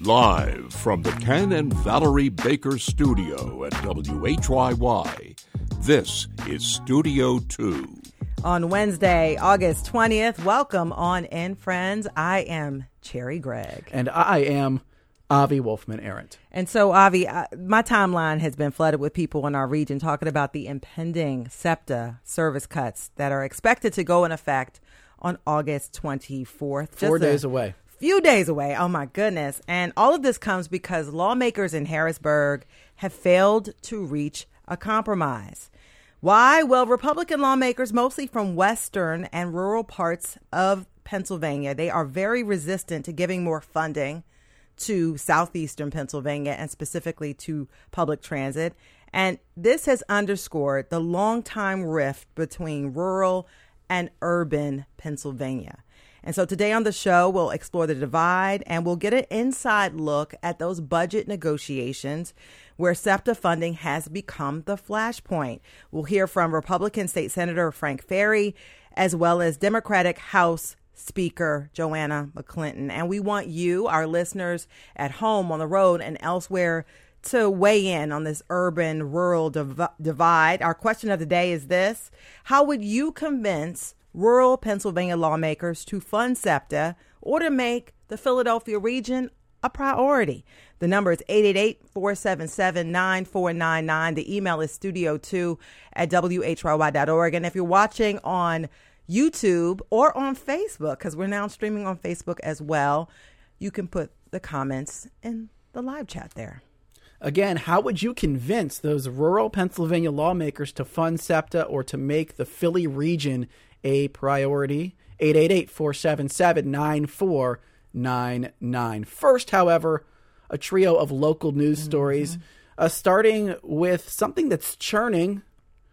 Live from the Ken and Valerie Baker studio at WHYY, this is Studio 2. On Wednesday, August 20th, welcome on in, friends. I am Cherry Gregg. And I am Avi Wolfman-Arent. And so, Avi, my timeline has been flooded with people in our region talking about the impending SEPTA service cuts that are expected to go in effect on August 24th. 4 days away. Few days away. Oh, my goodness. And all of this comes because lawmakers in Harrisburg have failed to reach a compromise. Why? Well, Republican lawmakers, mostly from western and rural parts of Pennsylvania, they are very resistant to giving more funding to southeastern Pennsylvania and specifically to public transit. And this has underscored the longtime rift between rural and urban Pennsylvania. And so today on the show, we'll explore the divide and we'll get an inside look at those budget negotiations where SEPTA funding has become the flashpoint. We'll hear from Republican State Senator Frank Ferry, as well as Democratic House Speaker Joanna McClinton. And we want you, our listeners at home, on the road, and elsewhere to weigh in on this urban-rural divide. Our question of the day is this: how would you convince rural Pennsylvania lawmakers to fund SEPTA or to make the Philadelphia region a priority? The number is 888-477-9499. The email is studio2@whyy.org. And if you're watching on YouTube or on Facebook, because we're now streaming on Facebook as well, you can put the comments in the live chat there. Again, how would you convince those rural Pennsylvania lawmakers to fund SEPTA or to make the Philly region a priority? 888-477-9499. First, however, a trio of local news stories, starting with something that's churning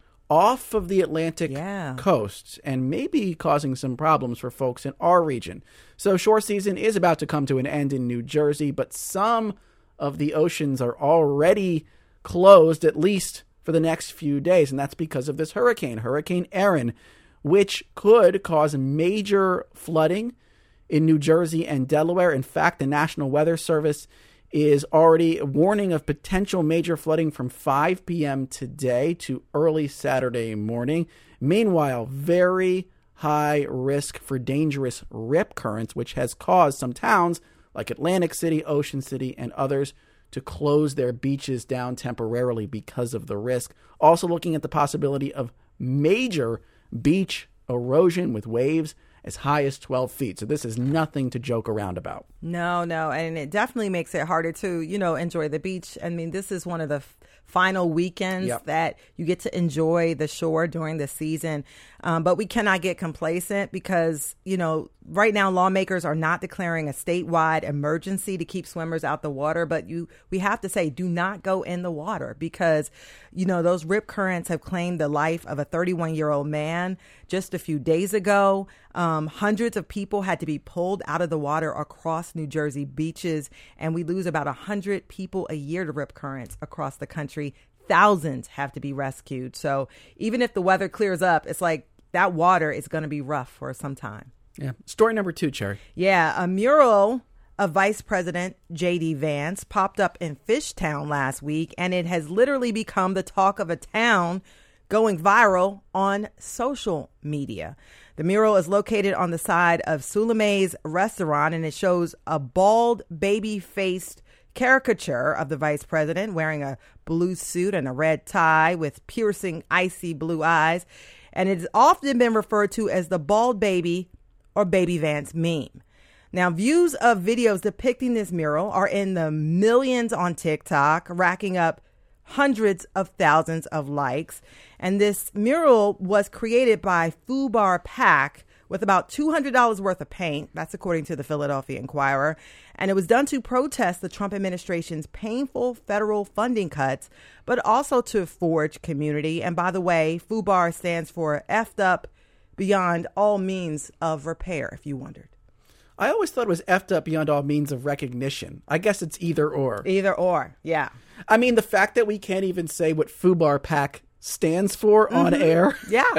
off of the Atlantic coast and maybe causing some problems for folks in our region. So shore season is about to come to an end in New Jersey, but some of the oceans are already closed, at least for the next few days, and that's because of this hurricane, Hurricane Erin, which could cause major flooding in New Jersey and Delaware. In fact, the National Weather Service is already warning of potential major flooding from 5 p.m. today to early Saturday morning. Meanwhile, very high risk for dangerous rip currents, which has caused some towns like Atlantic City, Ocean City, and others to close their beaches down temporarily because of the risk. Also looking at the possibility of major beach erosion with waves as high as 12 feet. So this is nothing to joke around about. No. And it definitely makes it harder to, enjoy the beach. I mean, this is one of the final weekends that you get to enjoy the shore during the season. But we cannot get complacent because, right now lawmakers are not declaring a statewide emergency to keep swimmers out the water. But we have to say, do not go in the water because, those rip currents have claimed the life of a 31-year-old man just a few days ago. Hundreds of people had to be pulled out of the water across New Jersey beaches, and we lose about 100 people a year to rip currents across the country. Thousands have to be rescued. So even if the weather clears up, it's like that water is going to be rough for some time. Yeah. Story number 2, Cherry. Yeah. A mural of Vice President J.D. Vance popped up in Fishtown last week, and it has literally become the talk of a town, going viral on social media. The mural is located on the side of Suleime's restaurant, and it shows a bald, baby-faced caricature of the vice president wearing a blue suit and a red tie with piercing, icy blue eyes. And it's often been referred to as the bald baby or Baby Vance meme. Now, views of videos depicting this mural are in the millions on TikTok, racking up hundreds of thousands of likes. And this mural was created by Fubar Pack with about $200 worth of paint. That's according to the Philadelphia Inquirer. And it was done to protest the Trump administration's painful federal funding cuts, but also to forge community. And by the way, Fubar stands for effed up beyond all means of repair, if you wondered. I always thought it was effed up beyond all means of recognition. I guess it's either or. Either or, yeah. I mean, the fact that we can't even say what Fubar Pack stands for on air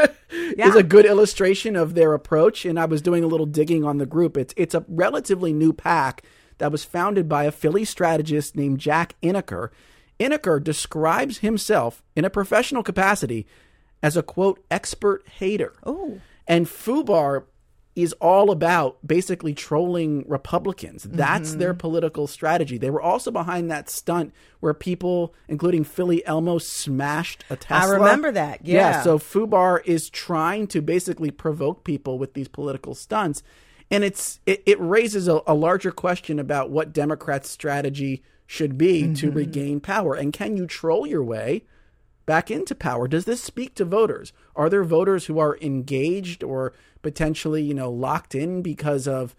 is a good illustration of their approach. And I was doing a little digging on the group. It's a relatively new PAC that was founded by a Philly strategist named Jack Innaker. Innaker describes himself in a professional capacity as a, quote, expert hater. Oh. And FUBAR is all about basically trolling Republicans. That's their political strategy. They were also behind that stunt where people, including Philly Elmo, smashed a Tesla. I remember that. Yeah. So FUBAR is trying to basically provoke people with these political stunts. And it raises a larger question about what Democrats' strategy should be to regain power. And can you troll your way back into power? Does this speak to voters? Are there voters who are engaged or potentially, locked in because of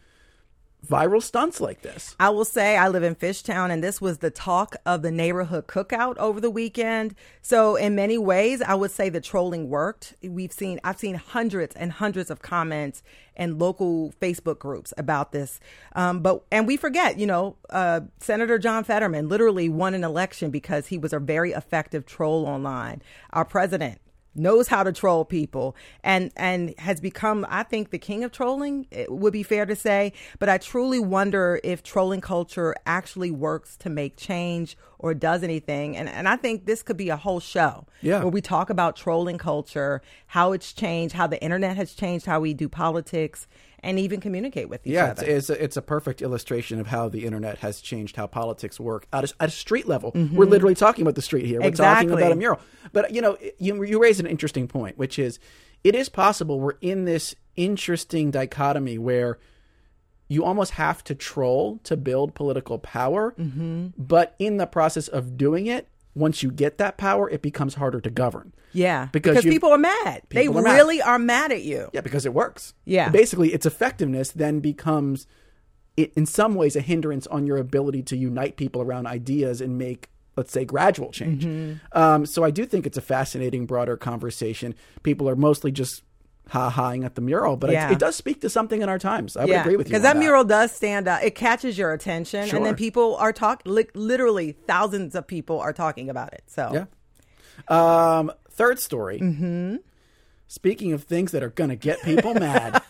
viral stunts like this? I will say I live in Fishtown, and this was the talk of the neighborhood cookout over the weekend. So in many ways, I would say the trolling worked. I've seen hundreds and hundreds of comments in local Facebook groups about this. And we forget, Senator John Fetterman literally won an election because he was a very effective troll online. Our president knows how to troll people and has become, I think, the king of trolling, it would be fair to say. But I truly wonder if trolling culture actually works to make change or does anything. And I think this could be a whole show where we talk about trolling culture, how it's changed, how the internet has changed, how we do politics and even communicate with each other. It's a perfect illustration of how the internet has changed how politics work at a street level. We're literally talking about the street here. We're talking about a mural. But, you raise an interesting point, which is it is possible we're in this interesting dichotomy where you almost have to troll to build political power. But in the process of doing it, once you get that power, it becomes harder to govern. Yeah, because people are mad. They really are mad at you. Yeah, because it works. Yeah. Basically, its effectiveness then becomes, in some ways, a hindrance on your ability to unite people around ideas and make, let's say, gradual change. So I do think it's a fascinating, broader conversation. People are mostly just ha-haing at the mural, but it does speak to something in our times. I would agree with you. Because that mural does stand out. It catches your attention, and then people are literally thousands of people are talking about it. So, third story. Speaking of things that are going to get people mad.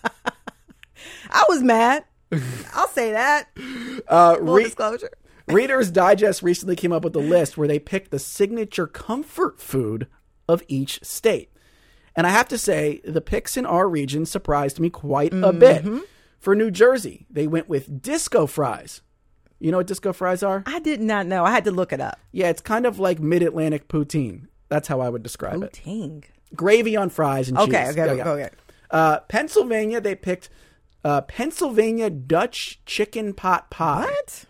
I was mad. I'll say that. Full disclosure. Reader's Digest recently came up with a list where they picked the signature comfort food of each state. And I have to say, the picks in our region surprised me quite a bit. For New Jersey, they went with disco fries. You know what disco fries are? I did not know. I had to look it up. Yeah, it's kind of like mid-Atlantic poutine. That's how I would describe it. Poutine. Gravy on fries and cheese. Okay. Pennsylvania, they picked Pennsylvania Dutch chicken pot pie.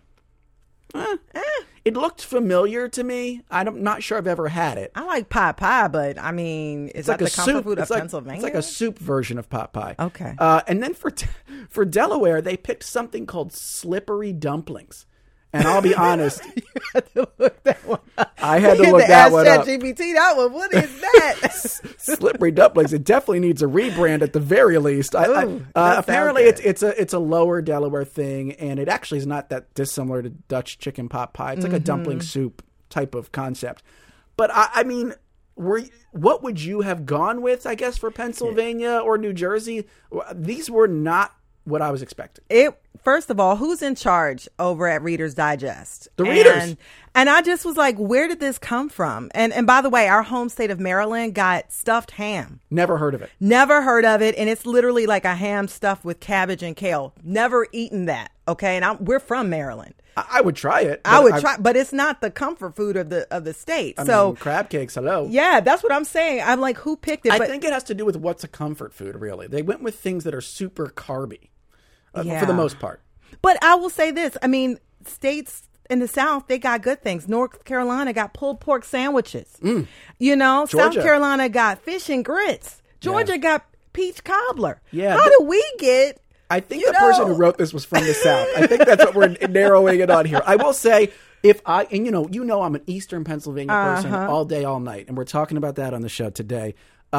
What? It looked familiar to me. I'm not sure I've ever had it. I like pot pie, but I mean, is that the comfort food of Pennsylvania? It's like a soup version of pot pie. Okay. And then for Delaware, they picked something called slippery dumplings. And I'll be honest, you had to look that one up. I had to look that one up. ChatGPT, that one. What is that? Slippery dumplings. It definitely needs a rebrand at the very least. Apparently, it's a lower Delaware thing, and it actually is not that dissimilar to Dutch chicken pot pie. It's like a dumpling soup type of concept. But I mean, what would you have gone with? I guess for Pennsylvania or New Jersey, these were not what I was expecting. First of all, who's in charge over at Reader's Digest? The readers. And I just was like, where did this come from? And by the way, our home state of Maryland got stuffed ham. Never heard of it. Never heard of it. And it's literally like a ham stuffed with cabbage and kale. Never eaten that. Okay. And we're from Maryland. I would try it. I would try, but it's not the comfort food of the state. I mean, crab cakes, hello. Yeah, that's what I'm saying. I'm like, who picked it? I think it has to do with what's a comfort food, really. They went with things that are super carby. For the most part. But I will say this. I mean, states in the South, they got good things. North Carolina got pulled pork sandwiches. Georgia. South Carolina got fish and grits. Georgia got peach cobbler. Yeah. How do we get... I think the person who wrote this was from the South. I think that's what we're narrowing it on here. I will say, I'm an Eastern Pennsylvania person all day, all night. And we're talking about that on the show today.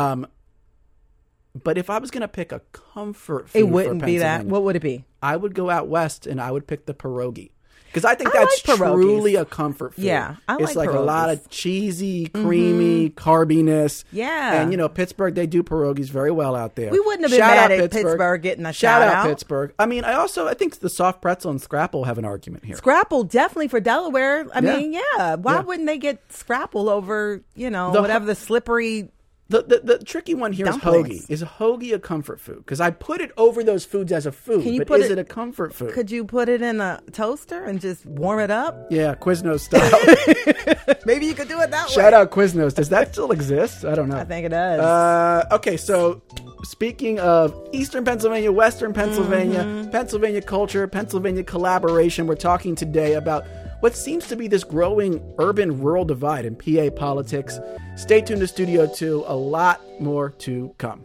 But if I was going to pick a comfort food, it wouldn't be that. What would it be? I would go out west and I would pick the pierogi. Because I think that's truly a comfort food. Yeah, it's like pierogies. A lot of cheesy, creamy, carbiness. Yeah. And, Pittsburgh, they do pierogies very well out there. We wouldn't have been mad at Pittsburgh getting a shout out. Pittsburgh. I mean, I think the soft pretzel and Scrapple have an argument here. Scrapple, definitely for Delaware. I mean, why wouldn't they get Scrapple over, whatever the slippery... The tricky one here dumplings. Is hoagie. Is a hoagie a comfort food? Because I put it over those foods as a food, but is it a comfort food? Could you put it in a toaster and just warm it up? Yeah, Quiznos style. Maybe you could do it that way. Shout out Quiznos. Does that still exist? I don't know. I think it does. Okay, so speaking of Eastern Pennsylvania, Western Pennsylvania, Pennsylvania culture, Pennsylvania collaboration, we're talking today about what seems to be this growing urban-rural divide in PA politics. Stay tuned to Studio 2. A lot more to come.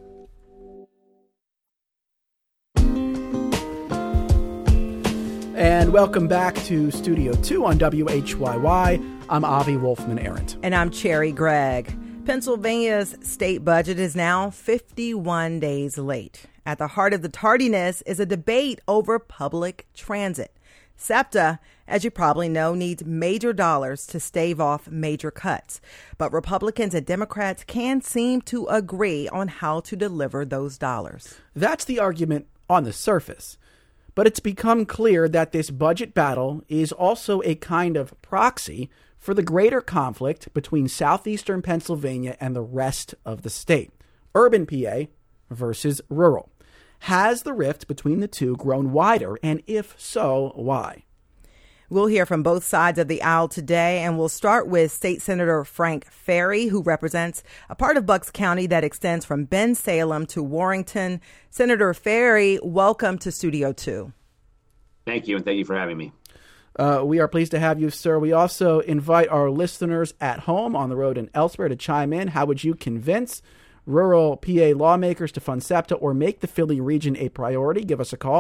And welcome back to Studio 2 on WHYY. I'm Avi Wolfman-Arent. And I'm Cherry Gregg. Pennsylvania's state budget is now 51 days late. At the heart of the tardiness is a debate over public transit. SEPTA, as you probably know, needs major dollars to stave off major cuts. But Republicans and Democrats can't seem to agree on how to deliver those dollars. That's the argument on the surface. But it's become clear that this budget battle is also a kind of proxy for the greater conflict between southeastern Pennsylvania and the rest of the state. Urban PA versus rural. Has the rift between the two grown wider, and if so, why? We'll hear from both sides of the aisle today, and we'll start with State Senator Frank Ferry, who represents a part of Bucks County that extends from Bensalem to Warrington. Senator Ferry, welcome to Studio 2. Thank you, and thank you for having me. We are pleased to have you, sir. We also invite our listeners at home, on the road, and elsewhere to chime in. How would you convince rural PA lawmakers to fund SEPTA or make the Philly region a priority? Give us a call,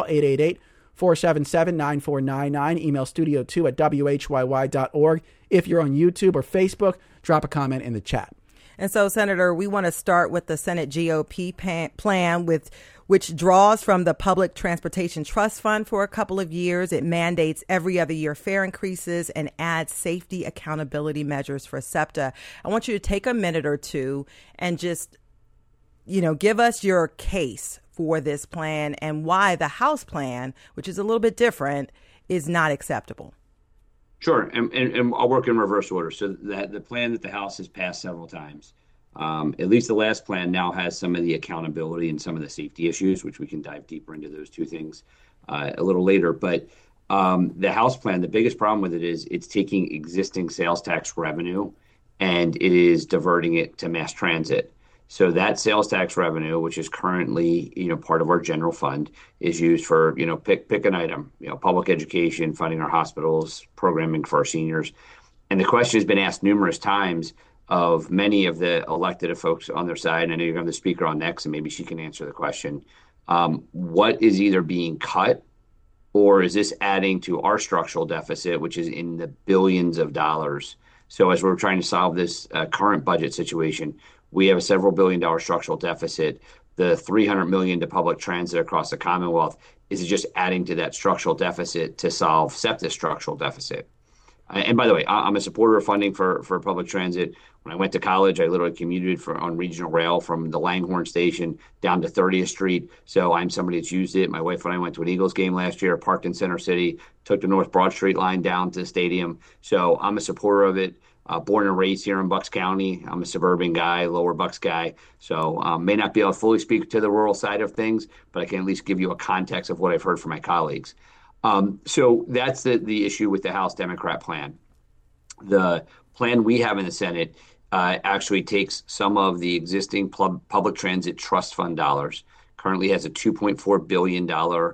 888-477-9499. Email studio2@whyy.org. If you're on YouTube or Facebook, drop a comment in the chat. And so, Senator, we want to start with the Senate GOP plan, which draws from the Public Transportation Trust Fund for a couple of years. It mandates every other year fare increases and adds safety accountability measures for SEPTA. I want you to take a minute or two and just give us your case for this plan and why the House plan, which is a little bit different, is not acceptable. Sure. And I'll work in reverse order. So that the plan that the House has passed several times, at least the last plan now has some of the accountability and some of the safety issues, which we can dive deeper into those two things a little later. But the House plan, the biggest problem with it is it's taking existing sales tax revenue and it is diverting it to mass transit. So that sales tax revenue, which is currently, part of our general fund, is used for, pick an item, public education, funding our hospitals, programming for our seniors. And the question has been asked numerous times of many of the elected folks on their side. And I know you're going to have the speaker on next, and maybe she can answer the question. What is either being cut, or is this adding to our structural deficit, which is in the billions of dollars? So as we're trying to solve this current budget situation, we have a several $billion structural deficit. The $300 million to public transit across the Commonwealth is just adding to that structural deficit to solve SEPTA's structural deficit. And by the way, I'm a supporter of funding for public transit. When I went to college, I literally commuted on regional rail from the Langhorne station down to 30th Street. So I'm somebody that's used it. My wife and I went to an Eagles game last year, parked in Center City, took the North Broad Street line down to the stadium. So I'm a supporter of it. Born and raised here in Bucks County. I'm a suburban guy, lower Bucks guy. So may not be able to fully speak to the rural side of things, but I can at least give you a context of what I've heard from my colleagues. So that's the issue with the House Democrat plan. The plan we have in the Senate actually takes some of the existing public transit trust fund dollars, currently has a $2.4 billion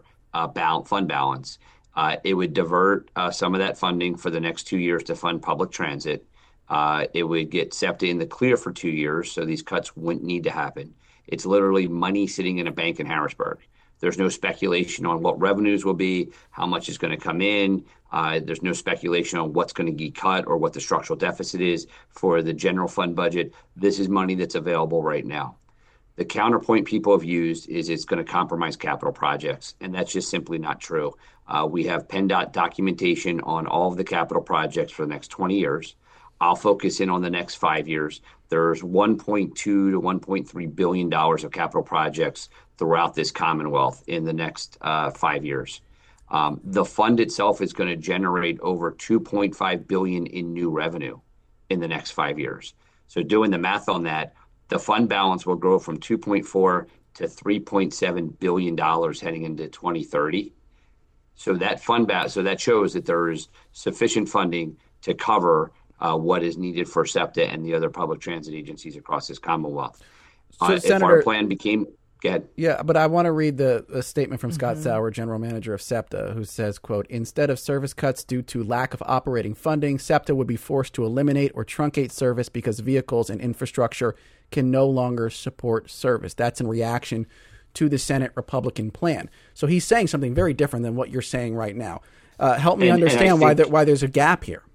fund balance. It would divert some of that funding for the next 2 years to fund public transit. It would get SEPTA in the clear for 2 years, so these cuts wouldn't need to happen. It's literally money sitting in a bank in Harrisburg. There's no speculation on what revenues will be, how much is going to come in. There's no speculation on what's going to get cut or what the structural deficit is for the general fund budget. This is money that's available right now. The counterpoint people have used is it's going to compromise capital projects, and that's just simply not true. We have PennDOT documentation on all of the capital projects for the next 20 years. I'll focus in on the next 5 years. There's $1.2 to $1.3 billion of capital projects throughout this Commonwealth in the next 5 years. The fund itself is going to generate over $2.5 billion in new revenue in the next 5 years. So doing the math on that, the fund balance will grow from $2.4 to $3.7 billion heading into 2030. So that so that shows that there is sufficient funding to cover what is needed for SEPTA and the other public transit agencies across this Commonwealth. So, if Senator, our plan became, go ahead. Yeah, but I want to read the statement from Scott Sauer, General Manager of SEPTA, who says, quote, instead of service cuts due to lack of operating funding, SEPTA would be forced to eliminate or truncate service because vehicles and infrastructure can no longer support service. That's in reaction to the Senate Republican plan. So he's saying something very different than what you're saying right now. Help me understand why there's a gap here.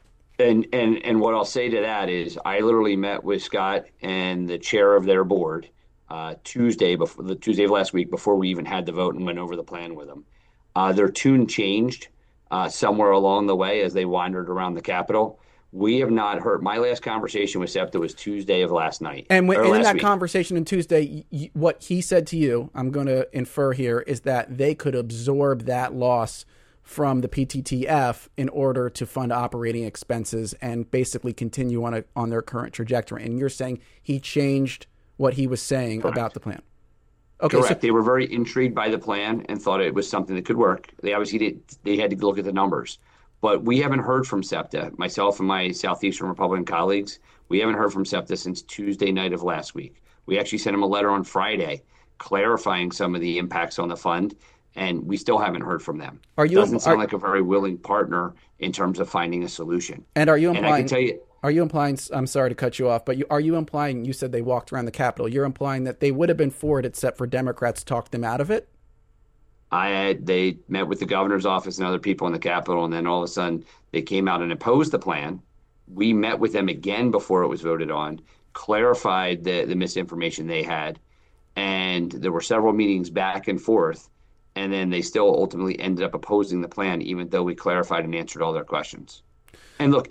And what I'll say to that is I literally met with Scott and the chair of their board Tuesday of last week before we even had the vote and went over the plan with them. Their tune changed somewhere along the way as they wandered around the Capitol. We have not heard. My last conversation with SEPTA was Tuesday of last night. And in that conversation on Tuesday, what he said to you, I'm going to infer here, is that they could absorb that loss from the PTTF in order to fund operating expenses and basically continue on their current trajectory. And you're saying he changed what he was saying Correct. About the plan. Okay, correct. They were very intrigued by the plan and thought it was something that could work. They obviously they had to look at the numbers. But we haven't heard from SEPTA, myself and my Southeastern Republican colleagues. We haven't heard from SEPTA since Tuesday night of last week. We actually sent them a letter on Friday clarifying some of the impacts on the fund, and we still haven't heard from them. Doesn't sound like a very willing partner in terms of finding a solution. And are you implying? And I can tell you, are you implying? I'm sorry to cut you off, but are you implying? You said they walked around the Capitol. You're implying that they would have been for it, except for Democrats talked them out of it. They met with the governor's office and other people in the Capitol, and then all of a sudden they came out and opposed the plan. We met with them again before it was voted on, clarified the misinformation they had, and there were several meetings back and forth, and then they still ultimately ended up opposing the plan, even though we clarified and answered all their questions. And look,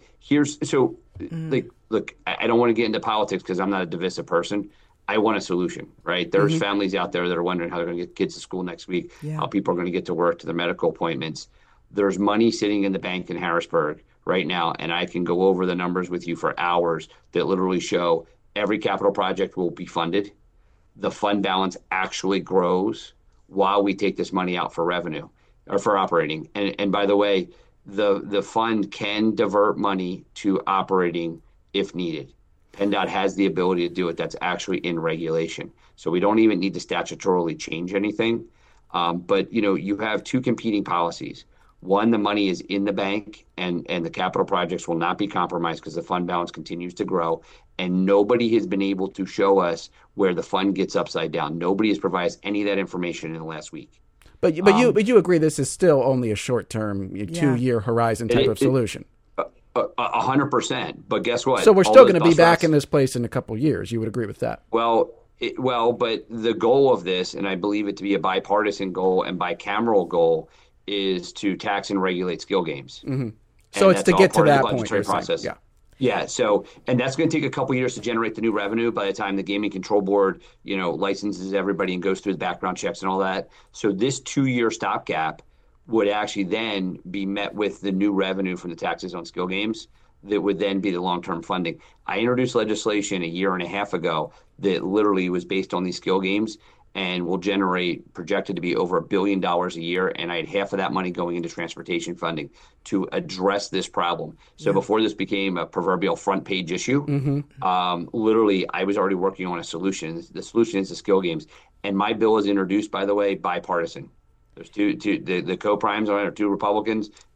look, I don't want to get into politics because I'm not a divisive person. I want a solution, right? There's families out there that are wondering how they're going to get kids to school next week, how people are going to get to work, to their medical appointments. There's money sitting in the bank in Harrisburg right now, and I can go over the numbers with you for hours that literally show every capital project will be funded. The fund balance actually grows while we take this money out for revenue or for operating. And by the way, the fund can divert money to operating if needed. PennDOT has the ability to do it. That's actually in regulation. So we don't even need to statutorily change anything. But, you have two competing policies. One, the money is in the bank and the capital projects will not be compromised because the fund balance continues to grow. And nobody has been able to show us where the fund gets upside down. Nobody has provided any of that information in the last week. But you agree this is still only a short-term, 2-year horizon type of solution. 100%. But guess what? So we're still going to be back in this place in a couple of years. You would agree with that? Well, but the goal of this, and I believe it to be a bipartisan goal and bicameral goal, is to tax and regulate skill games. Mm-hmm. So it's to get to that point. Process. Yeah. So, and that's going to take a couple of years to generate the new revenue. By the time the Gaming Control Board, licenses everybody and goes through the background checks and all that. So this 2-year stopgap would actually then be met with the new revenue from the taxes on skill games that would then be the long-term funding. I introduced legislation a year and a half ago that literally was based on these skill games and will projected to be over $1 billion a year. And I had half of that money going into transportation funding to address this problem. So before this became a proverbial front page issue, literally I was already working on a solution. The solution is the skill games. And my bill is introduced, by the way, bipartisan. There's the co-primes on it are 2 Republicans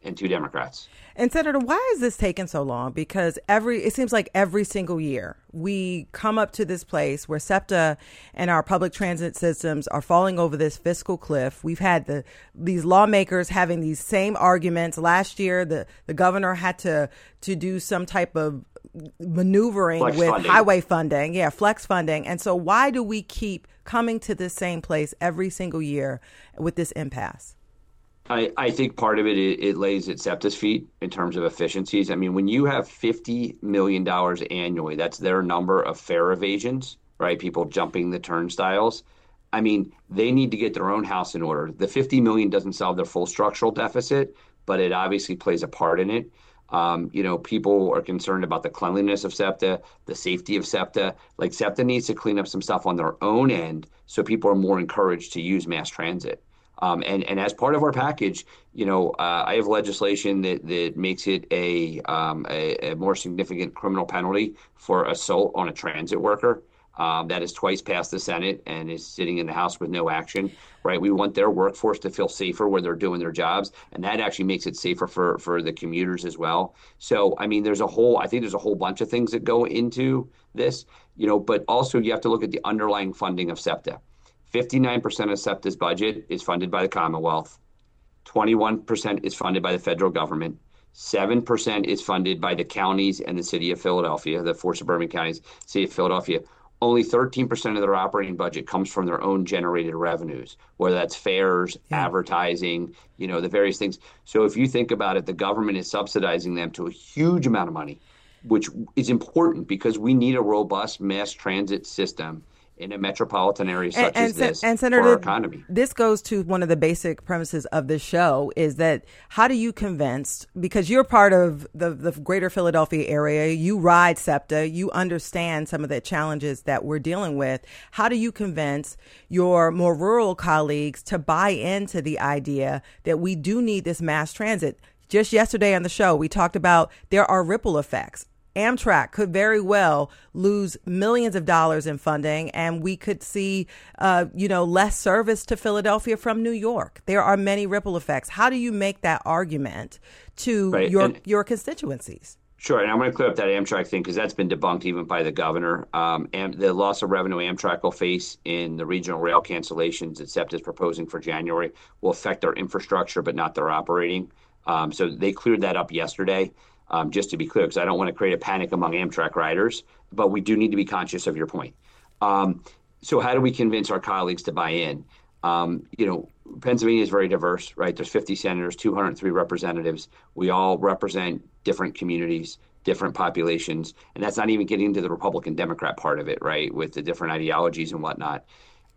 and 2 Democrats. And Senator, why is this taking so long? Because it seems like every single year we come up to this place where SEPTA and our public transit systems are falling over this fiscal cliff. We've had these lawmakers having these same arguments. Last year, the governor had to do some type of maneuvering flex with funding. Highway funding, flex funding. And so why do we keep coming to this same place every single year with this impasse? I think part of it lays at SEPTA's feet in terms of efficiencies. I mean, when you have $50 million annually, that's their number of fare evasions, right? People jumping the turnstiles. I mean, they need to get their own house in order. The $50 million doesn't solve their full structural deficit, but it obviously plays a part in it. People are concerned about the cleanliness of SEPTA, the safety of SEPTA. Like SEPTA needs to clean up some stuff on their own end so people are more encouraged to use mass transit. And as part of our package, I have legislation that makes it a more significant criminal penalty for assault on a transit worker. That is twice passed the Senate and is sitting in the House with no action, right? We want their workforce to feel safer where they're doing their jobs, and that actually makes it safer for the commuters as well. So, I mean, there's a whole bunch of things that go into this, but also you have to look at the underlying funding of SEPTA. 59% of SEPTA's budget is funded by the Commonwealth. 21% is funded by the federal government. 7% is funded by the counties and the city of Philadelphia, the 4 suburban counties, city of Philadelphia. Only 13% of their operating budget comes from their own generated revenues, whether that's fares, advertising, the various things. So if you think about it, the government is subsidizing them to a huge amount of money, which is important because we need a robust mass transit system in a metropolitan area such as this and Senator, for our economy. This goes to one of the basic premises of this show is that how do you convince, because you're part of the greater Philadelphia area, you ride SEPTA, you understand some of the challenges that we're dealing with. How do you convince your more rural colleagues to buy into the idea that we do need this mass transit? Just yesterday on the show, we talked about there are ripple effects. Amtrak could very well lose millions of dollars in funding, and we could see, less service to Philadelphia from New York. There are many ripple effects. How do you make that argument to your constituencies? Sure, and I'm going to clear up that Amtrak thing because that's been debunked even by the governor. And the loss of revenue Amtrak will face in the regional rail cancellations that SEPTA is proposing for January will affect their infrastructure, but not their operating. So they cleared that up yesterday. Just to be clear, because I don't want to create a panic among Amtrak riders, but we do need to be conscious of your point. So how do we convince our colleagues to buy in? Pennsylvania is very diverse, right? There's 50 senators, 203 representatives. We all represent different communities, different populations, and that's not even getting into the Republican-Democrat part of it, right, with the different ideologies and whatnot.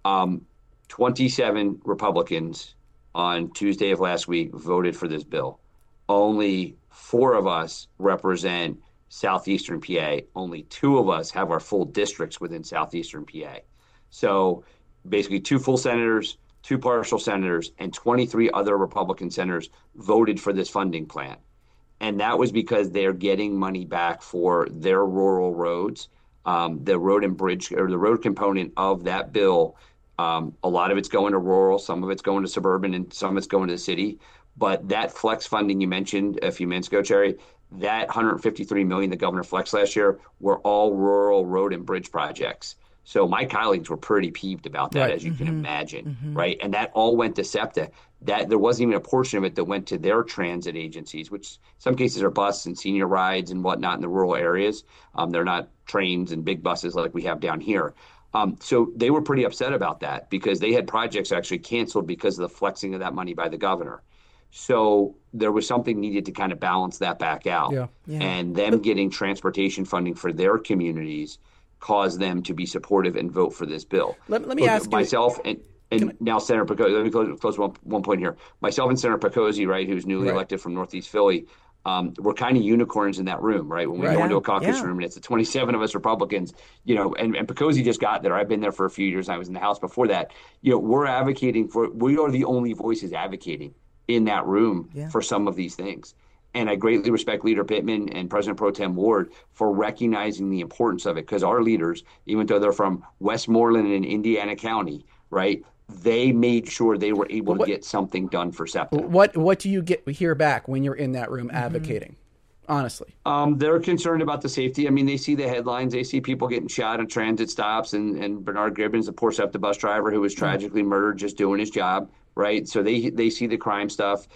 27 Republicans on Tuesday of last week voted for this bill. Only 4 of us represent southeastern PA. Only 2 of us have our full districts within southeastern PA. So basically 2 full senators, 2 partial senators, and 23 other Republican senators voted for this funding plan. And that was because they're getting money back for their rural roads. The road and bridge, or the road component of that bill, a lot of it's going to rural, some of it's going to suburban, and some of it's going to the city. But that flex funding you mentioned a few minutes ago, Cherry, that $153 million the governor flexed last year were all rural road and bridge projects. So my colleagues were pretty peeved about that, as you can imagine, right? And that all went to SEPTA. That there wasn't even a portion of it that went to their transit agencies, which in some cases are bus and senior rides and whatnot in the rural areas. They're not trains and big buses like we have down here. So they were pretty upset about that because they had projects actually canceled because of the flexing of that money by the governor. So there was something needed to kind of balance that back out. And them getting transportation funding for their communities caused them to be supportive and vote for this bill. Let me ask myself and now Senator Picozzi. Let me close one point here. Myself and Senator Picozzi, right, who's newly elected from Northeast Philly, we're kind of unicorns in that room, right? When we go into a caucus room and it's the 27 of us Republicans, and Picozzi just got there. I've been there for a few years. I was in the House before that. We're advocating we are the only voices advocating in that room for some of these things. And I greatly respect Leader Pittman and President Pro Tem Ward for recognizing the importance of it, because our leaders, even though they're from Westmoreland and Indiana County, right, they made sure they were able to get something done for SEPTA. What do you hear back when you're in that room advocating? Honestly, they're concerned about the safety. I mean, they see the headlines. They see people getting shot at transit stops, and Bernard Gibbons, the poor SEPTA bus driver who was tragically murdered just doing his job, right? So they see the crime stuff.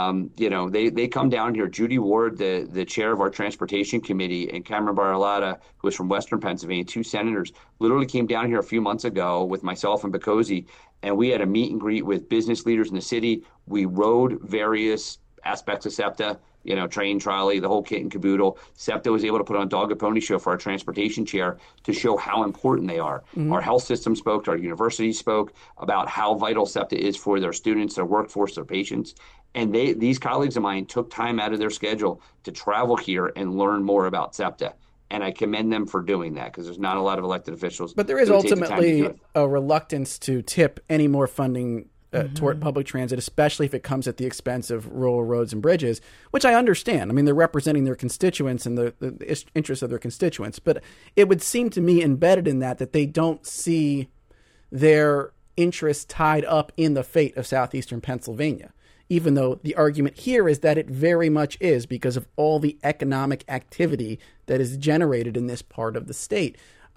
They come down here. Judy Ward, the chair of our transportation committee, and Cameron Baralata, who is from Western Pennsylvania, 2 senators, literally came down here a few months ago with myself and Bokosi, and we had a meet and greet with business leaders in the city. We rode various aspects of SEPTA, train, trolley, the whole kit and caboodle. SEPTA was able to put on a dog and pony show for our transportation chair to show how important they are. Our health system spoke, our university spoke about how vital SEPTA is for their students, their workforce, their patients. And these colleagues of mine took time out of their schedule to travel here and learn more about SEPTA. And I commend them for doing that, because there's not a lot of elected officials. But there is ultimately a reluctance to tip any more funding toward public transit, especially if it comes at the expense of rural roads and bridges, which I understand. I mean, they're representing their constituents and the interests of their constituents. But it would seem to me embedded in that they don't see their interests tied up in the fate of southeastern Pennsylvania, even though the argument here is that it very much is, because of all the economic activity that is generated in this part of the state.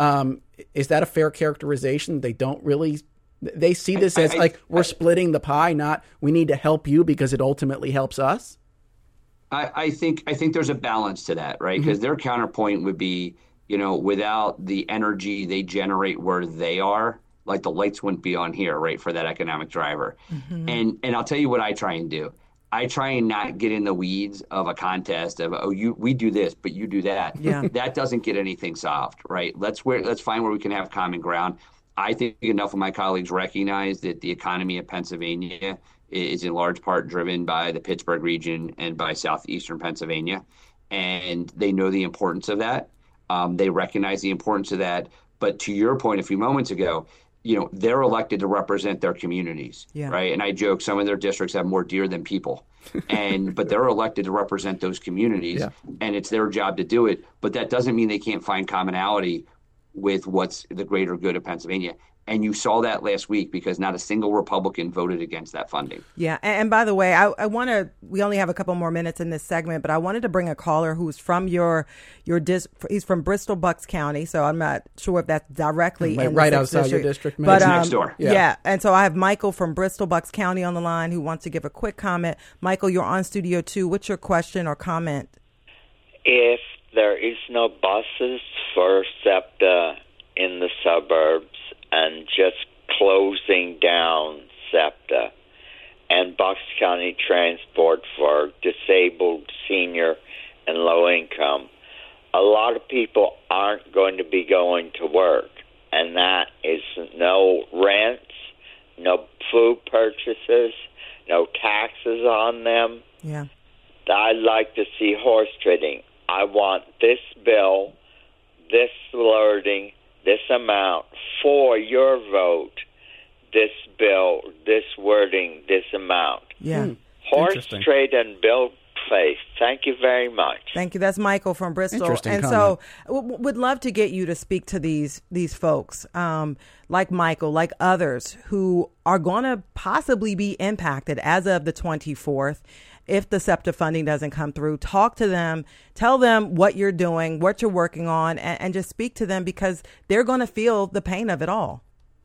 Is that a fair characterization? They see this as we're splitting the pie, not we need to help you because it ultimately helps us? I think there's a balance to that, right? Because their counterpoint would be, without the energy they generate where they are, like the lights wouldn't be on here, right, for that economic driver. And I'll tell you what I try and do. I try and not get in the weeds of a contest of, we do this, but you do that. Yeah. That doesn't get anything solved, right? Let's find where we can have common ground. I think enough of my colleagues recognize that the economy of Pennsylvania is in large part driven by the Pittsburgh region and by southeastern Pennsylvania. And they know the importance of that. They recognize the importance of that. But to your point a few moments ago, they're elected to represent their communities, right? And I joke, some of their districts have more deer than people, but they're elected to represent those communities, and it's their job to do it. But that doesn't mean they can't find commonality with what's the greater good of Pennsylvania. And you saw that last week, because not a single Republican voted against that funding. Yeah. And by the way, we only have a couple more minutes in this segment, but I wanted to bring a caller who's from he's from Bristol Bucks County. So I'm not sure if that's directly right outside your district. But it's next door. Yeah. And so I have Michael from Bristol Bucks County on the line who wants to give a quick comment. Michael, you're on Studio 2. What's your question or comment? If there is no buses for SEPTA in the suburbs, and just closing down SEPTA and Bucks County Transport for disabled, senior, and low income, a lot of people aren't going to be going to work. And that is no rents, no food purchases, no taxes on them. Yeah. I'd like to see horse trading. I want this bill, this wording, this amount for your vote, this bill, this wording, this amount. Yeah. Horse trade and bill face. Thank you very much. Thank you. That's Michael from Bristol. Interesting comment. So would love to get you to speak to these folks, like Michael, like others who are going to possibly be impacted as of the 24th. If the SEPTA funding doesn't come through, talk to them, tell them what you're doing, what you're working on, and just speak to them, because they're going to feel the pain of it all.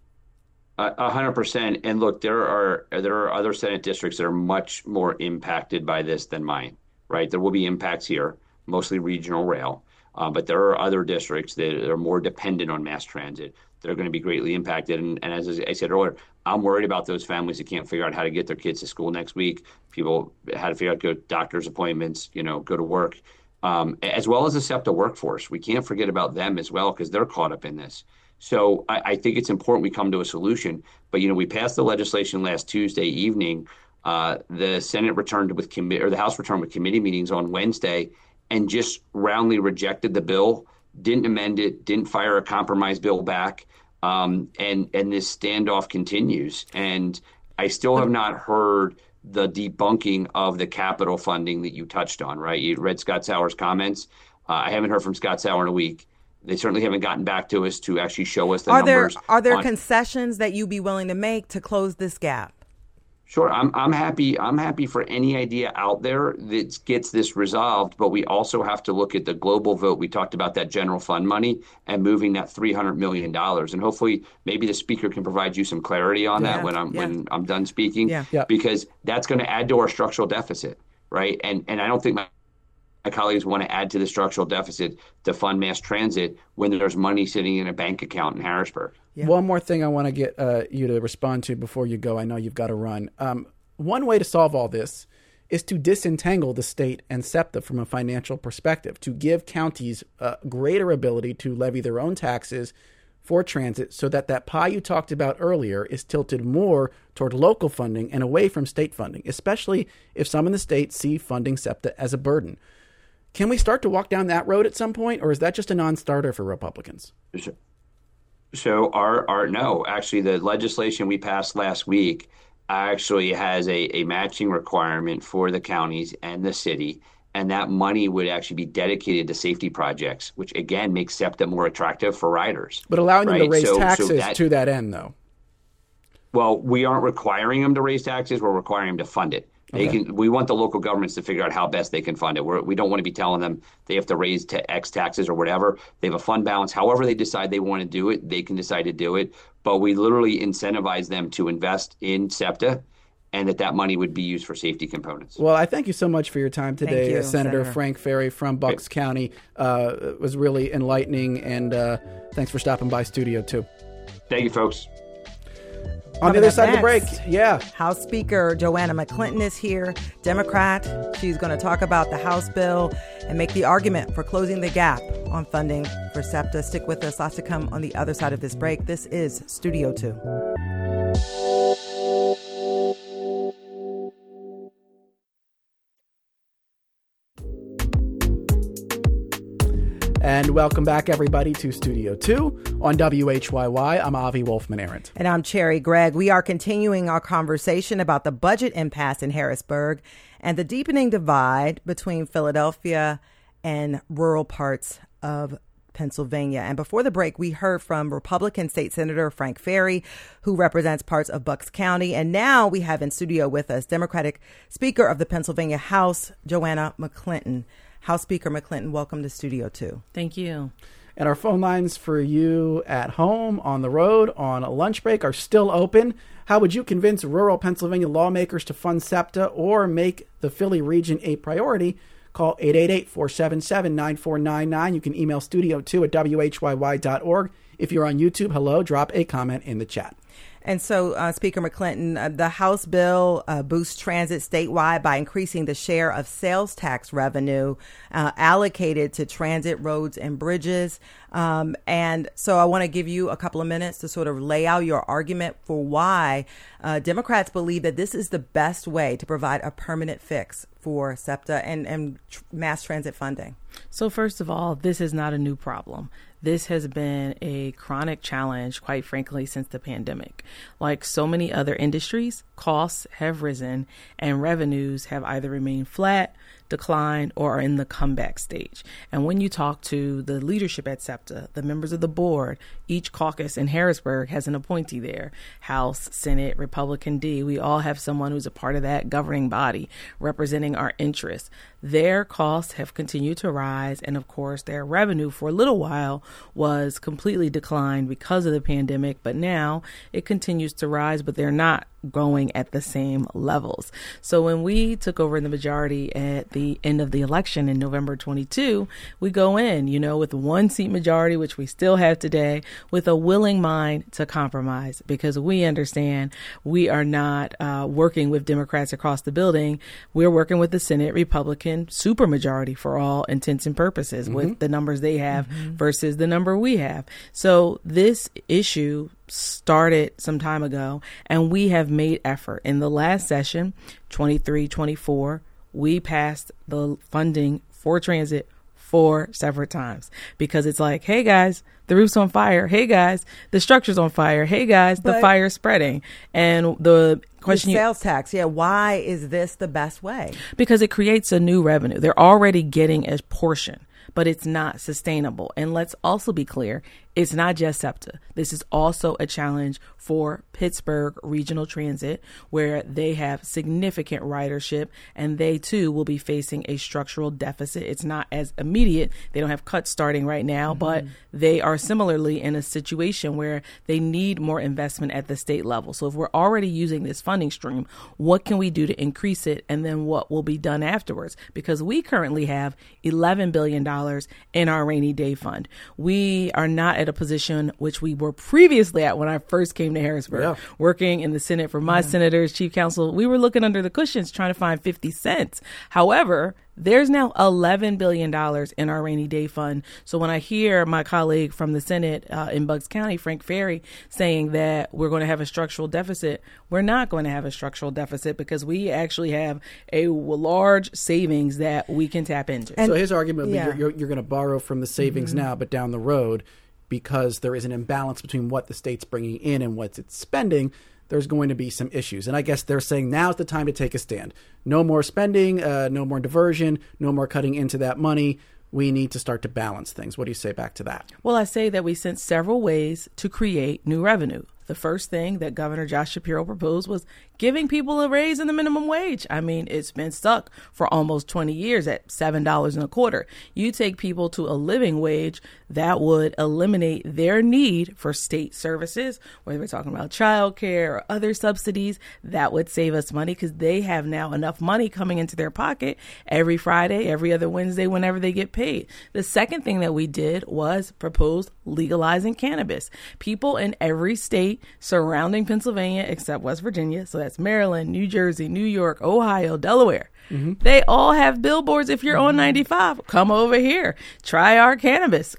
100%. And look, there are other Senate districts that are much more impacted by this than mine, right? There will be impacts here, mostly regional rail. But there are other districts that are more dependent on mass transit that are going to be greatly impacted. And as I said earlier, I'm worried about those families that can't figure out how to get their kids to school next week. People how to figure out go to doctor's appointments, go to work, as well as the SEPTA workforce. We can't forget about them as well, because they're caught up in this. So I think it's important we come to a solution. But, we passed the legislation last Tuesday evening. The Senate returned with the House returned with committee meetings on Wednesday and just roundly rejected the bill, didn't amend it, didn't fire a compromise bill back. And this standoff continues. And I still have not heard the debunking of the capital funding that you touched on, right? You read Scott Sauer's comments. I haven't heard from Scott Sauer in a week. They certainly haven't gotten back to us to actually show us the numbers. Are there concessions that you'd be willing to make to close this gap? Sure, I'm happy. I'm happy for any idea out there that gets this resolved. But we also have to look at the global vote. We talked about that general fund money and moving that $300 million. And hopefully, maybe the speaker can provide you some clarity on that when I'm done speaking. Yeah. Because that's going to add to our structural deficit, right? And I don't think my colleagues want to add to the structural deficit to fund mass transit when there's money sitting in a bank account in Harrisburg. Yeah. One more thing I want to get you to respond to before you go. I know you've got to run. One way to solve all this is to disentangle the state and SEPTA from a financial perspective, to give counties greater ability to levy their own taxes for transit so that pie you talked about earlier is tilted more toward local funding and away from state funding, especially if some in the state see funding SEPTA as a burden. Can we start to walk down that road at some point, or is that just a non-starter for Republicans? So no, actually the legislation we passed last week actually has a matching requirement for the counties and the city, and that money would actually be dedicated to safety projects, which again makes SEPTA more attractive for riders. But allowing them to raise taxes to that end, though. Well, we aren't requiring them to raise taxes. We're requiring them to fund it. We want the local governments to figure out how best they can fund it. We don't want to be telling them they have to raise X taxes or whatever. They have a fund balance. However they decide they want to do it, they can decide to do it. But we literally incentivize them to invest in SEPTA, and that money would be used for safety components. Well, I thank you so much for your time today, Thank you, Senator Frank Ferry from Bucks County. It was really enlightening, and thanks for stopping by Studio 2. Thank you, folks. On the other side of the break, House Speaker Joanna McClinton is here, Democrat. She's going to talk about the House bill and make the argument for closing the gap on funding for SEPTA. Stick with us. Lots to come on the other side of this break. This is Studio 2. And welcome back, everybody, to Studio 2 on WHYY. I'm Avi Wolfman-Arent. And I'm Cherry Gregg. We are continuing our conversation about the budget impasse in Harrisburg and the deepening divide between Philadelphia and rural parts of Pennsylvania. And before the break, we heard from Republican State Senator Frank Ferry, who represents parts of Bucks County. And now we have in studio with us Democratic Speaker of the Pennsylvania House, Joanna McClinton. House Speaker McClinton, welcome to Studio 2. Thank you. And our phone lines for you at home, on the road, on a lunch break are still open. How would you convince rural Pennsylvania lawmakers to fund SEPTA or make the Philly region a priority? Call 888-477-9499. You can email studio2 at whyy.org. If you're on YouTube, hello, drop a comment in the chat. And so, Speaker McClinton, the House bill boosts transit statewide by increasing the share of sales tax revenue allocated to transit, roads, and bridges. And so I want to give you a couple of minutes to sort of lay out your argument for why Democrats believe that this is the best way to provide a permanent fix for SEPTA and mass transit funding. So first of all, this is not a new problem. This has been a chronic challenge, quite frankly, since the pandemic. Like so many other industries, costs have risen and revenues have either remained flat, declined, or are in the comeback stage. And when you talk to the leadership at SEPTA, the members of the board, each caucus in Harrisburg has an appointee there. House, Senate, Republican D, we all have someone who's a part of that governing body representing our interests. Their costs have continued to rise, and of course their revenue for a little while was completely declined because of the pandemic, but now it continues to rise, but they're not going at the same levels. So when we took over the majority at the end of the election in November 22, we go in, with 1 seat majority, which we still have today, with a willing mind to compromise, because we understand we are not working with Democrats across the building. We're working with the Senate Republican supermajority for all intents and purposes with the numbers they have versus the number we have. So this issue started some time ago, and we have made effort. In the last session, 23-24, we passed the funding for transit 4 separate times, because it's like, hey guys, the roof's on fire. Hey guys, the structure's on fire. Hey guys, the fire's spreading. And the question, sales tax. Yeah. Why is this the best way? Because it creates a new revenue. They're already getting a portion but it's not sustainable. And let's also be clear, it's not just SEPTA. This is also a challenge for Pittsburgh Regional Transit, where they have significant ridership, and they too will be facing a structural deficit. It's not as immediate. They don't have cuts starting right now, but they are similarly in a situation where they need more investment at the state level. So if we're already using this funding stream, what can we do to increase it, and then what will be done afterwards? Because we currently have $11 billion in our rainy day fund. We are not at a position which we were previously at when I first came to Harrisburg, working in the Senate for my senators, chief counsel. We were looking under the cushions trying to find 50 cents. However, there's now $11 billion in our rainy day fund. So when I hear my colleague from the Senate in Bucks County, Frank Ferry, saying that we're going to have a structural deficit, we're not going to have a structural deficit because we actually have a large savings that we can tap into. So his argument would be you're going to borrow from the savings now, but down the road, because there is an imbalance between what the state's bringing in and what it's spending, there's going to be some issues. And I guess they're saying now's the time to take a stand. No more spending, no more diversion, no more cutting into that money. We need to start to balance things. What do you say back to that? Well, I say that we sent several ways to create new revenue. The first thing that Governor Josh Shapiro proposed was giving people a raise in the minimum wage. I mean, it's been stuck for almost 20 years at $7.25. You take people to a living wage, that would eliminate their need for state services, whether we're talking about childcare or other subsidies. That would save us money because they have now enough money coming into their pocket every Friday, every other Wednesday, whenever they get paid. The second thing that we did was propose legalizing cannabis. People in every state surrounding Pennsylvania, except West Virginia, so that's Maryland, New Jersey, New York, Ohio, Delaware. They all have billboards. If you're on 95, come over here, try our cannabis,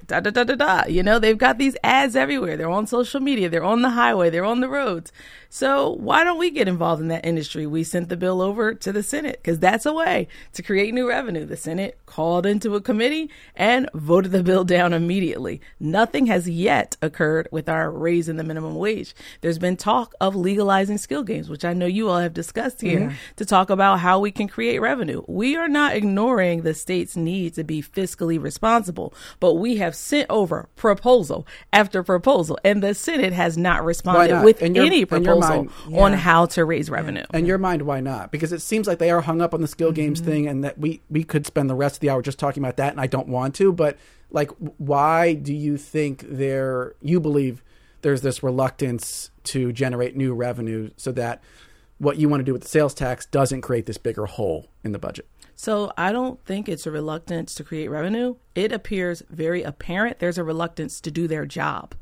You know, they've got these ads everywhere. They're on social media. They're on the highway. They're on the roads. So why don't we get involved in that industry? We sent the bill over to the Senate because that's a way to create new revenue. The Senate called into a committee and voted the bill down immediately. Nothing has yet occurred with our raise in the minimum wage. There's been talk of legalizing skill games, which I know you all have discussed here, to talk about how we can create revenue. We are not ignoring the state's need to be fiscally responsible, but we have sent over proposal after proposal, and the Senate has not responded with any proposal on how to raise revenue. In your mind, why not? Because it seems like they are hung up on the skill games thing, and that we could spend the rest of the hour just talking about that, and I don't want to, but like, why do you think you believe there's this reluctance to generate new revenue so that what you want to do with the sales tax doesn't create this bigger hole in the budget? So I don't think it's a reluctance to create revenue. It appears very apparent there's a reluctance to do their job.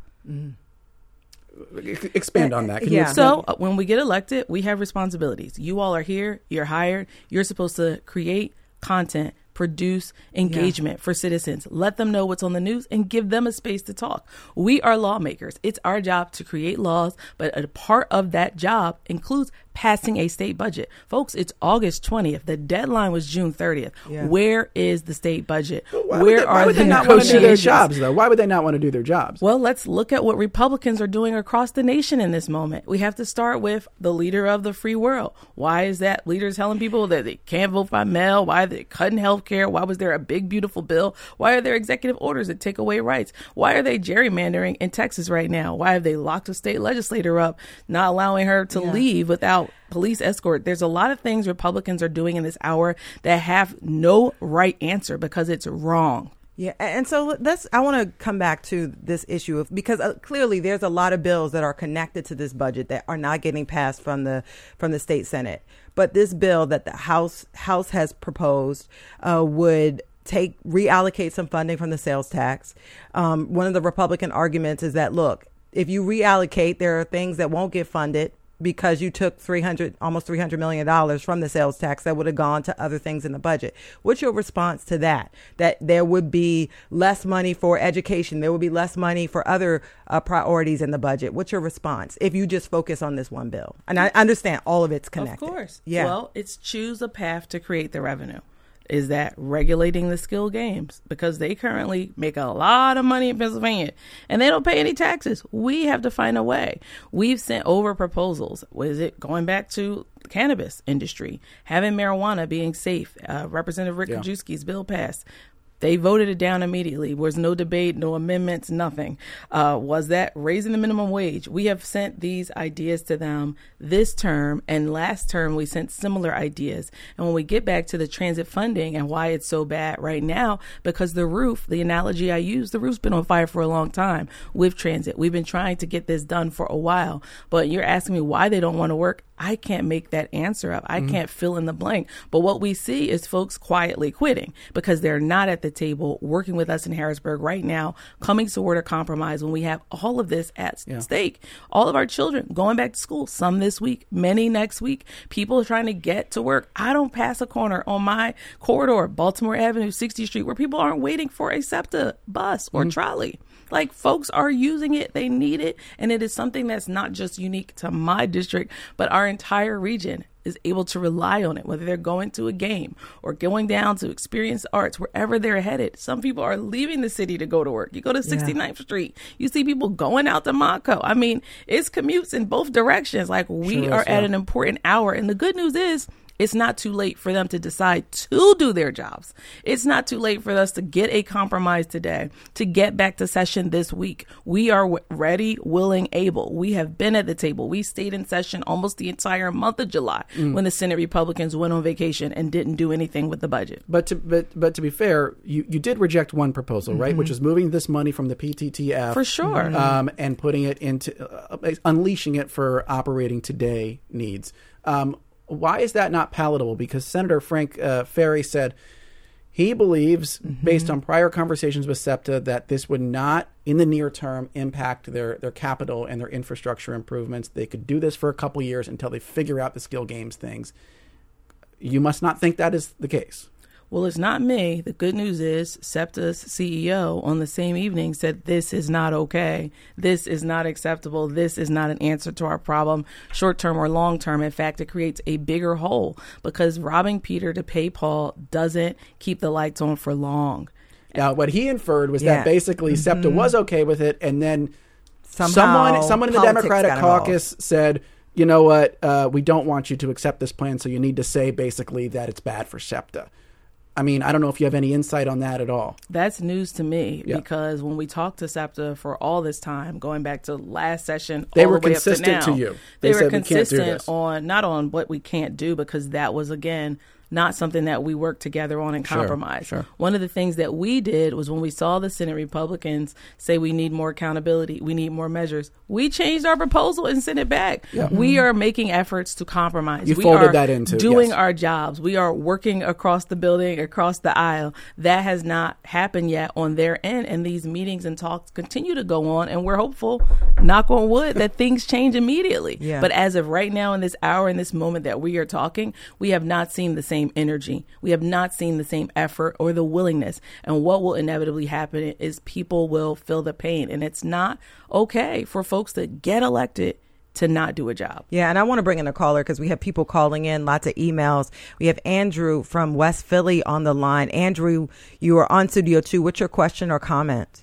Expand on that. So when we get elected, we have responsibilities. You all are here. You're hired. You're supposed to create content, produce engagement for citizens, let them know what's on the news, and give them a space to talk. We are lawmakers. It's our job to create laws, but a part of that job includes passing a state budget. Folks, it's August 20th. The deadline was June 30th. Where is the state budget? Why would they not want to do their jobs, though? Why would they not want to do their jobs? Well, let's look at what Republicans are doing across the nation in this moment. We have to start with the leader of the free world. Why is that leader telling people that they can't vote by mail? Why are they cutting health care? Why was there a big, beautiful bill? Why are there executive orders that take away rights? Why are they gerrymandering in Texas right now? Why have they locked a state legislator up, not allowing her to leave without police escort? There's a lot of things Republicans are doing in this hour that have no right answer because it's wrong. Yeah, and so I want to come back to this issue of, because clearly there's a lot of bills that are connected to this budget that are not getting passed from the state Senate. But this bill that the House has proposed would reallocate some funding from the sales tax. One of the Republican arguments is that, look, if you reallocate, there are things that won't get funded because you took almost $300 million from the sales tax that would have gone to other things in the budget. What's your response to that? That there would be less money for education, there would be less money for other priorities in the budget. What's your response if you just focus on this one bill? And I understand all of it's connected. Of course. Yeah. Well, it's choose a path to create the revenue. Is that regulating the skill games? Because they currently make a lot of money in Pennsylvania and they don't pay any taxes. We have to find a way. We've sent over proposals. Was it going back to cannabis industry, having marijuana being safe? Representative Rick Krajewski's bill passed. They voted it down immediately. There was no debate, no amendments, nothing. Was that raising the minimum wage? We have sent these ideas to them this term, and last term we sent similar ideas. And when we get back to the transit funding and why it's so bad right now, because the roof, the analogy I use, the roof's been on fire for a long time with transit. We've been trying to get this done for a while, but you're asking me why they don't want to work. I can't make that answer up. I can't fill in the blank. But what we see is folks quietly quitting because they're not at the table working with us in Harrisburg right now, coming toward a compromise when we have all of this at stake. All of our children going back to school, some this week, many next week. People are trying to get to work. I don't pass a corner on my corridor, Baltimore Avenue, 60th Street, where people aren't waiting for a SEPTA bus or trolley. Like, folks are using it. They need it. And it is something that's not just unique to my district, but our entire region is able to rely on it, whether they're going to a game or going down to experience arts, wherever they're headed. Some people are leaving the city to go to work. You go to 69th Street, you see people going out to Monco. I mean, it's commutes in both directions. Like, we are at an important hour. And the good news is, it's not too late for them to decide to do their jobs. It's not too late for us to get a compromise today, to get back to session this week. We are ready, willing, able. We have been at the table. We stayed in session almost the entire month of July when the Senate Republicans went on vacation and didn't do anything with the budget. But to be fair, you did reject one proposal, right? Which is moving this money from the PTTF. For sure. And putting it into, unleashing it for operating today needs. Why is that not palatable? Because Senator Frank Ferry said he believes, based on prior conversations with SEPTA, that this would not, in the near term, impact their capital and their infrastructure improvements. They could do this for a couple years until they figure out the skill games things. You must not think that is the case. Well, it's not me. The good news is SEPTA's CEO on the same evening said this is not okay. This is not acceptable. This is not an answer to our problem, short term or long term. In fact, it creates a bigger hole because robbing Peter to pay Paul doesn't keep the lights on for long. Now, what he inferred was that basically SEPTA was okay with it, and then someone in the Democratic caucus said, you know what, we don't want you to accept this plan, so you need to say basically that it's bad for SEPTA. I mean, I don't know if you have any insight on that at all. That's news to me because when we talked to SEPTA for all this time, going back to last session, they all were the way consistent up to now, to you. They were said consistent on not on what we can't do, because that was, again, not something that we worked together on and compromise. Sure. One of the things that we did was when we saw the Senate Republicans say we need more accountability, we need more measures, we changed our proposal and sent it back. We are making efforts to compromise. You we folded are that into doing our jobs. We are working across the building, across the aisle. That has not happened yet on their end, and these meetings and talks continue to go on, and we're hopeful, knock on wood, that things change immediately. But as of right now, in this hour, in this moment that we are talking, we have not seen the same energy. We have not seen the same effort or the willingness. And what will inevitably happen is people will feel the pain. And it's not okay for folks that get elected to not do a job. Yeah, and I want to bring in a caller because we have people calling in, lots of emails. We have Andrew from West Philly on the line. Andrew, you are on Studio 2. What's your question or comment?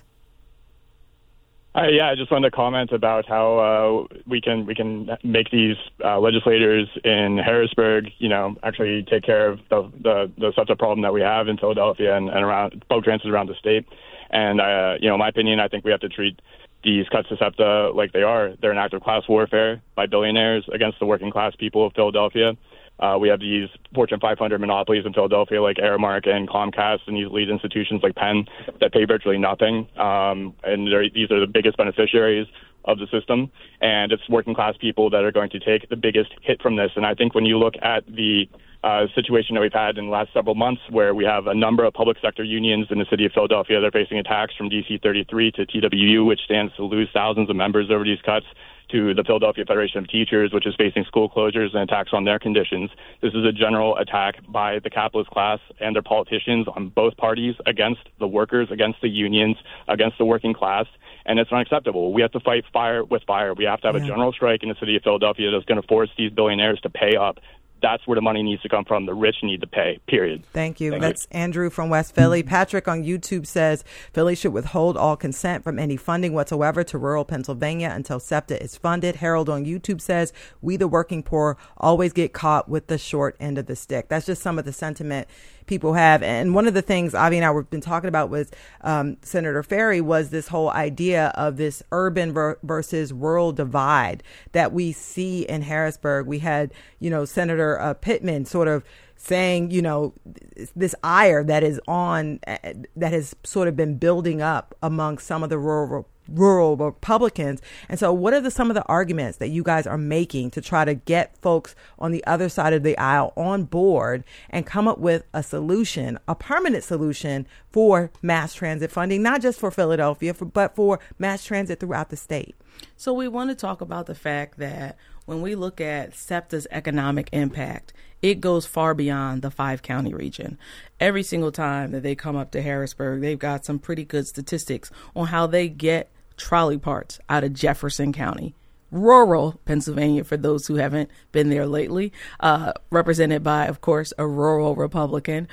I just wanted to comment about how we can make these legislators in Harrisburg, actually take care of the SEPTA problem that we have in Philadelphia and around public transit around the state. And in my opinion, I think we have to treat these cuts to SEPTA like they are. They're an act of class warfare by billionaires against the working class people of Philadelphia. We have these Fortune 500 monopolies in Philadelphia like Aramark and Comcast and these lead institutions like Penn that pay virtually nothing. And these are the biggest beneficiaries of the system. And it's working class people that are going to take the biggest hit from this. And I think when you look at the situation that we've had in the last several months where we have a number of public sector unions in the city of Philadelphia that are facing attacks from DC 33 to TWU, which stands to lose thousands of members over these cuts, to the Philadelphia Federation of Teachers, which is facing school closures and attacks on their conditions. This is a general attack by the capitalist class and their politicians on both parties against the workers, against the unions, against the working class, and it's unacceptable. We have to fight fire with fire. We have to have a general strike in the city of Philadelphia that's going to force these billionaires to pay up. That's where the money needs to come from. The rich need to pay, period. Thank you. That's Andrew from West Philly. Patrick on YouTube says Philly should withhold all consent from any funding whatsoever to rural Pennsylvania until SEPTA is funded. Harold on YouTube says we, the working poor, always get caught with the short end of the stick. That's just some of the sentiment people have. And one of the things Avi and I have been talking about with Senator Ferry was this whole idea of this urban versus rural divide that we see in Harrisburg. We had, Senator Pittman sort of saying, this ire that has sort of been building up among some of the rural Republicans. And so what are some of the arguments that you guys are making to try to get folks on the other side of the aisle on board and come up with a solution, a permanent solution for mass transit funding, not just for Philadelphia, but for mass transit throughout the state? So we want to talk about the fact that when we look at SEPTA's economic impact, it goes far beyond the 5-county region. Every single time that they come up to Harrisburg, they've got some pretty good statistics on how they get trolley parts out of Jefferson County, rural Pennsylvania, for those who haven't been there lately, represented by, of course, a rural Republican.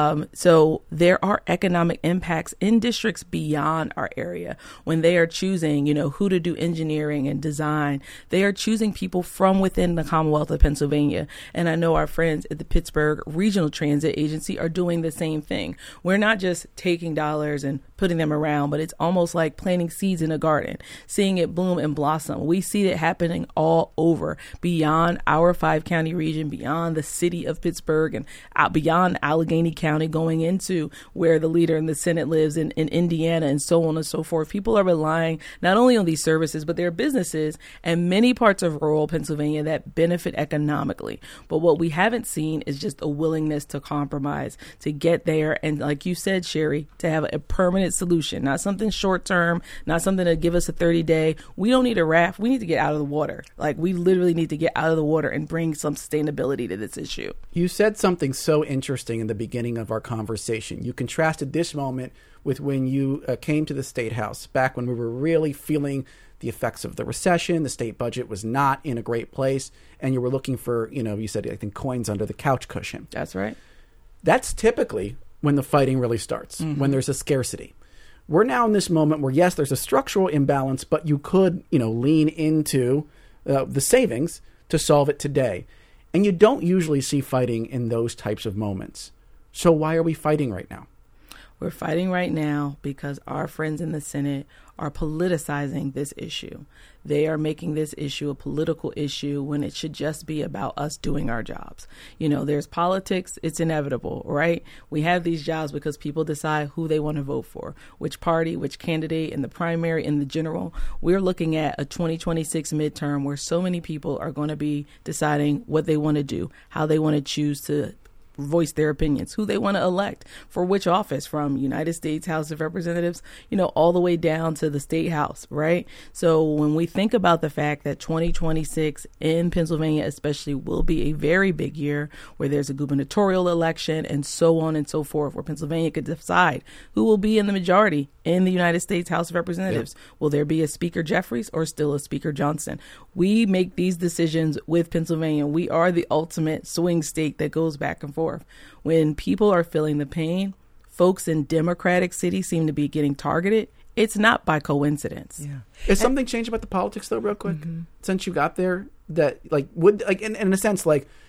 So there are economic impacts in districts beyond our area when they are choosing, who to do engineering and design. They are choosing people from within the Commonwealth of Pennsylvania. And I know our friends at the Pittsburgh Regional Transit Agency are doing the same thing. We're not just taking dollars and putting them around, but it's almost like planting seeds in a garden, seeing it bloom and blossom. We see it happening all over, beyond our 5-county region, beyond the city of Pittsburgh, and out beyond Allegheny County, going into where the leader in the Senate lives in Indiana, and so on and so forth. People are relying not only on these services, but there are businesses and many parts of rural Pennsylvania that benefit economically. But what we haven't seen is just a willingness to compromise, to get there, and like you said, Sherry, to have a permanent solution, not something short term, not something to give us a 30-day. We don't need a raft. We need to get out of the water. Like, we literally need to get out of the water and bring some sustainability to this issue. You said something so interesting in the beginning of our conversation. You contrasted this moment with when you came to the State House, back when we were really feeling the effects of the recession. The state budget was not in a great place, and you were looking for, you said, I think, coins under the couch cushion. That's right. That's typically when the fighting really starts, when there's a scarcity. We're now in this moment where, yes, there's a structural imbalance, but you could, lean into the savings to solve it today. And you don't usually see fighting in those types of moments. So why are we fighting right now? We're fighting right now because our friends in the Senate are politicizing this issue. They are making this issue a political issue when it should just be about us doing our jobs. There's politics. It's inevitable, right? We have these jobs because people decide who they want to vote for, which party, which candidate, in the primary, in the general. We're looking at a 2026 midterm where so many people are going to be deciding what they want to do, how they want to choose to voice their opinions, who they want to elect for which office, from United States House of Representatives, all the way down to the state house, right? So when we think about the fact that 2026 in Pennsylvania especially will be a very big year where there's a gubernatorial election and so on and so forth, where Pennsylvania could decide who will be in the majority in the United States House of Representatives. Yep. Will there be a Speaker Jeffries or still a Speaker Johnson? We make these decisions with Pennsylvania. We are the ultimate swing state that goes back and forth. When people are feeling the pain, folks in Democratic cities seem to be getting targeted. It's not by coincidence. Yeah. Has something changed about the politics, though, real quick, since you got there? That, would, in a sense,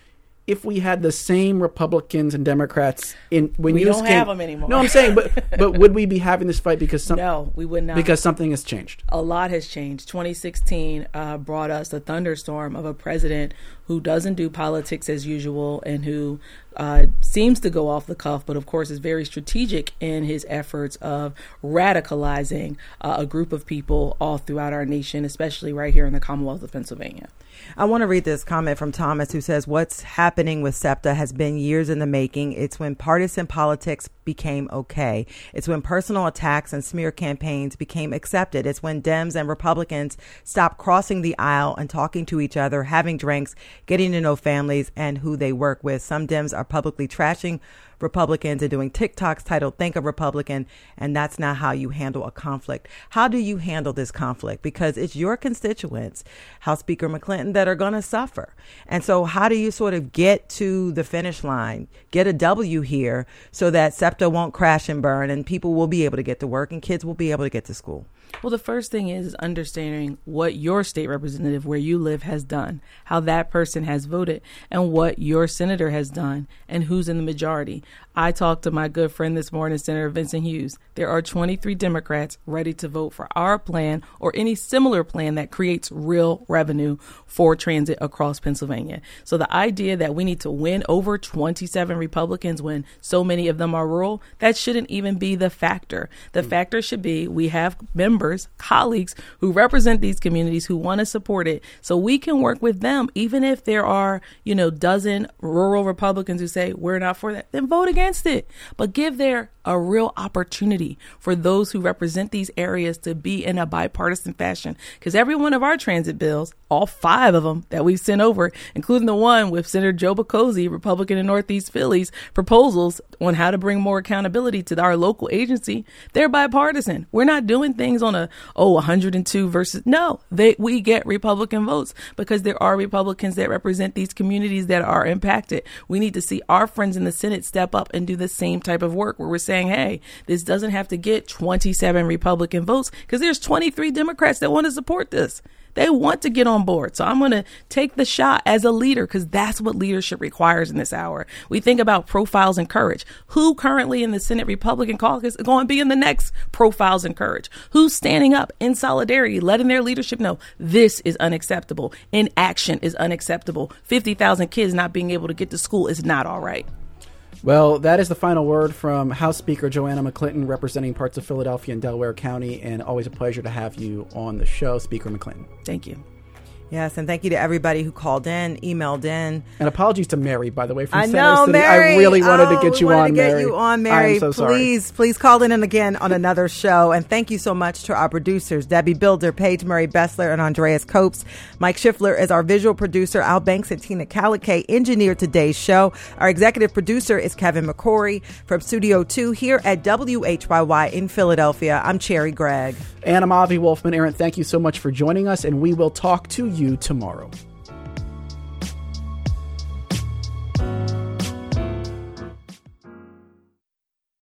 if we had the same Republicans and Democrats we don't have them anymore. No, I'm saying, but would we be having this fight because no, we would not, because something has changed? A lot has changed. 2016 brought us a thunderstorm of a president who doesn't do politics as usual and who seems to go off the cuff, but of course is very strategic in his efforts of radicalizing a group of people all throughout our nation, especially right here in the Commonwealth of Pennsylvania. I want to read this comment from Thomas, who says, what's happening with SEPTA has been years in the making. It's when partisan politics became okay. It's when personal attacks and smear campaigns became accepted. It's when Dems and Republicans stopped crossing the aisle and talking to each other, having drinks, getting to know families and who they work with. Some Dems are publicly trashing Republicans and doing TikToks titled "Think a Republican," and that's not how you handle a conflict. How do you handle this conflict? Because it's your constituents, House Speaker McClinton, that are going to suffer. And so how do you sort of get to the finish line, get a W here so that SEPTA won't crash and burn and people will be able to get to work and kids will be able to get to school? Well, the first thing is understanding what your state representative where you live has done, how that person has voted, and what your senator has done, and who's in the majority. I talked to my good friend this morning, Senator Vincent Hughes. There are 23 Democrats ready to vote for our plan or any similar plan that creates real revenue for transit across Pennsylvania. So the idea that we need to win over 27 Republicans when so many of them are rural, that shouldn't even be the factor. The factor should be we have members, colleagues who represent these communities who want to support it, so we can work with them. Even if there are, dozen rural Republicans who say we're not for that, then vote against it. But give there a real opportunity for those who represent these areas to be in a bipartisan fashion. Because every one of our transit bills, all 5 of them that we've sent over, including the one with Senator Joe Bocosi, Republican in Northeast Philly's proposals on how to bring more accountability to our local agency, they're bipartisan. We're not doing things on 102 versus, no, we get Republican votes because there are Republicans that represent these communities that are impacted. We need to see our friends in the Senate step up and do the same type of work where we're saying, hey, this doesn't have to get 27 Republican votes because there's 23 Democrats that want to support this. They want to get on board. So I'm going to take the shot as a leader because that's what leadership requires in this hour. We think about profiles in courage. Who currently in the Senate Republican caucus is going to be in the next profiles in courage? Who's standing up in solidarity, letting their leadership know this is unacceptable. Inaction is unacceptable. 50,000 kids not being able to get to school is not all right. Well, that is the final word from House Speaker Joanna McClinton, representing parts of Philadelphia and Delaware County, and always a pleasure to have you on the show, Speaker McClinton. Thank you. Yes, and thank you to everybody who called in, emailed in. And apologies to Mary, by the way, from Center City. Mary. I really wanted to get you on, Mary. Mary. I'm so sorry. Please call in again on another show. And thank you so much to our producers, Debbie Builder, Paige Murray Bessler, and Andreas Copes. Mike Schiffler is our visual producer. Al Banks and Tina Calicay engineered today's show. Our executive producer is Kevin McCory from Studio 2 here at WHYY in Philadelphia. I'm Cherry Gregg. And I'm Avi Wolfman. Aaron, thank you so much for joining us, and we will talk to you tomorrow.